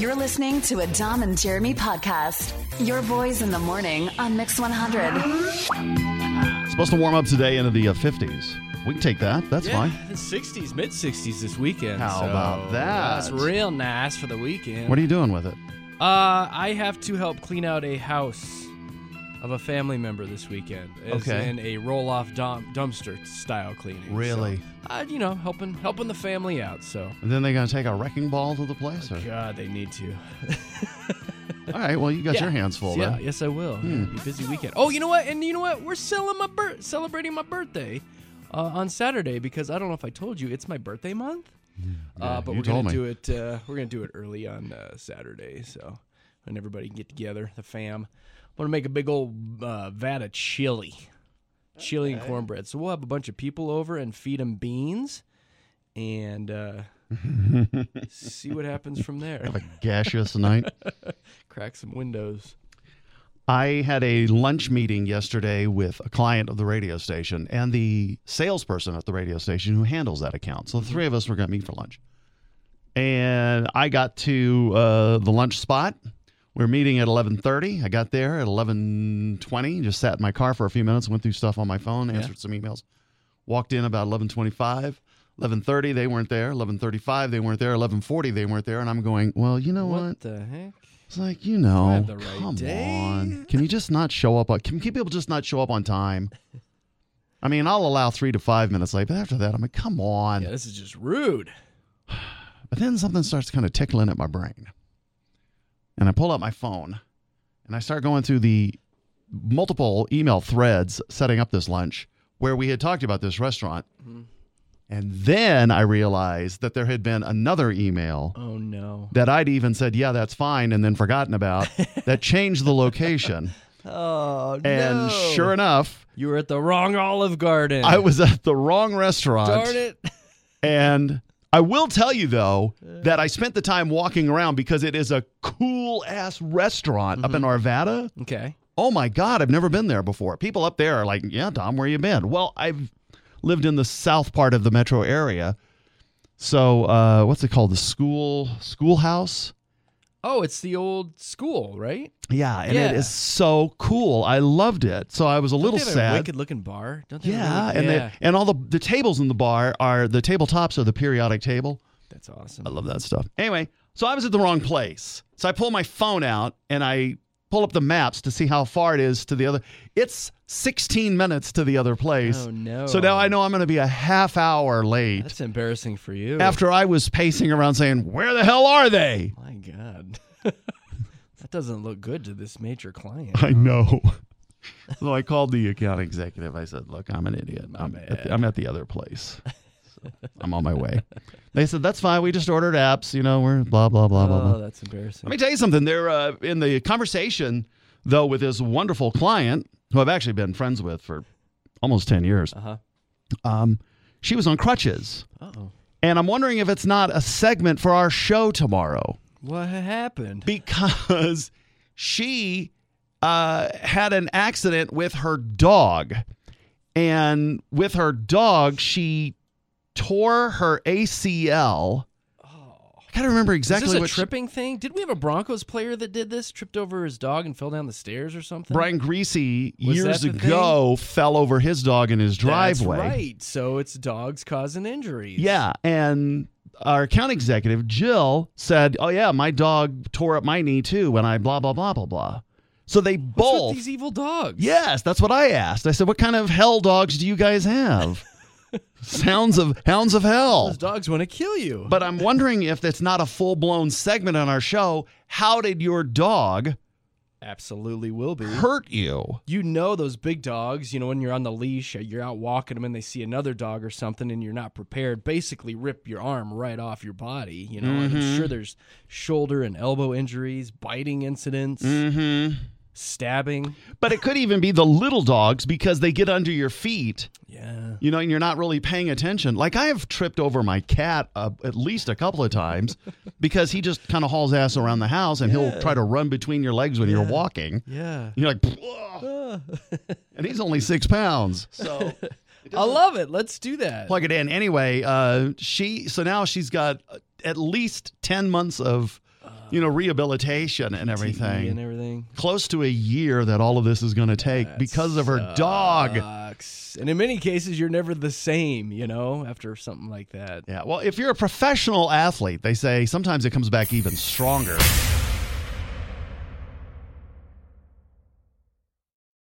You're listening to a Dom and Jeremy podcast. Your boys in the morning on Mix 100. Supposed to warm up today into the 50s. We can take that. That's fine. 60s, mid-60s this weekend. How about that? That's real nice for the weekend. What are you doing with it? I have to help clean out a house of a family member this weekend. As in a roll-off dumpster style cleaning. Really? So, helping the family out. So. And then they're going to take a wrecking ball to the place? God, they need to. All right, well, you got your hands full then. Yes, I will. It'll be a busy weekend. Oh, you know what? And you know what? We're celebrating my birthday on Saturday because I don't know if I told you, it's my birthday month. But we're going to do it. We're going to do it early on Saturday, so when everybody can get together, the fam. I'm going to make a big old vat of chili and cornbread. So we'll have a bunch of people over and feed them beans, and see what happens from there. Have a gaseous night. Crack some windows. I had a lunch meeting yesterday with a client of the radio station and the salesperson at the radio station who handles that account. So the three of us were going to meet for lunch. And I got to the lunch spot. We were meeting at 11:30. I got there at 11:20. Just sat in my car for a few minutes, went through stuff on my phone, answered some emails. Walked in about 11:25. 11:30, they weren't there. 11:35, they weren't there. 11:40, they weren't there. And I'm going, well, you know what? What the heck? It's like, have the right come day. on. Can you just not show up? Can people just not show up on time? I mean, I'll allow 3 to 5 minutes late, but after that, I'm like, come on. Yeah, this is just rude. But then something starts kind of tickling at my brain. And I pull out my phone, and I start going through the multiple email threads setting up this lunch where we had talked about this restaurant. Mm-hmm. And then I realized that there had been another email. Oh, no. That I'd even said, yeah, that's fine, and then forgotten about, that changed the location. Oh, no. And sure enough. You were at the wrong Olive Garden. I was at the wrong restaurant. Darn it. And I will tell you, though, that I spent the time walking around because it is a cool-ass restaurant up in Arvada. Okay. Oh, my God, I've never been there before. People up there are like, yeah, Tom, where you been? Well, I've lived in the south part of the metro area. So what's it called? The schoolhouse? Oh, it's the old school, right? Yeah, and it is so cool. I loved it. So I was a little Don't they have sad. a wicked-looking bar? Don't they? Yeah, really? and all the tables in the bar are the tabletops are the periodic table. That's awesome. I love that stuff. Anyway, so I was at the wrong place. So I pull my phone out and I pull up the maps to see how far it is to the other. It's 16 minutes to the other place. Oh, no. So now I know I'm going to be a half hour late. That's embarrassing for you. After I was pacing around saying, where the hell are they? My God. That doesn't look good to this major client. I know. So I called the account executive. I said, look, I'm an idiot. I'm at the other place. So I'm on my way. They said, that's fine. We just ordered apps. We're blah, blah, blah, blah, blah. Oh, that's embarrassing. Let me tell you something. They're in the conversation, though, with this wonderful client who I've actually been friends with for almost 10 years. She was on crutches. Uh-oh. And I'm wondering if it's not a segment for our show tomorrow. What happened? Because she had an accident with her dog. And with her dog, she tore her ACL. I gotta remember exactly Is this what a tripping thing? Did we have a Broncos player that did this? Tripped over his dog and fell down the stairs or something? Brian Greasy years that the ago fell over his dog in his driveway. That's right. So it's dogs causing injuries. Yeah, and our account executive, Jill, said, oh yeah, my dog tore up my knee too when I blah, blah, blah, blah, blah. So they both... What's with these evil dogs? Yes, that's what I asked. I said, what kind of hell dogs do you guys have? Hounds of hell. Those dogs want to kill you. But I'm wondering if that's not a full-blown segment on our show. How did your dog absolutely will be hurt you? Those big dogs, when you're on the leash, you're out walking them and they see another dog or something and you're not prepared, basically rip your arm right off your body. And I'm sure there's shoulder and elbow injuries, biting incidents. Stabbing. But it could even be the little dogs because they get under your feet. Yeah. And you're not really paying attention. Like I have tripped over my cat at least a couple of times because he just kind of hauls ass around the house and he'll try to run between your legs when you're walking. Yeah. You're like, and he's only 6 pounds. So I love it. Let's do that. Plug it in. Anyway, so now she's got at least 10 months of rehabilitation and everything. And everything. Close to a year that all of this is going to take because of her dog. And in many cases, you're never the same, after something like that. Yeah. Well, if you're a professional athlete, they say sometimes it comes back even stronger.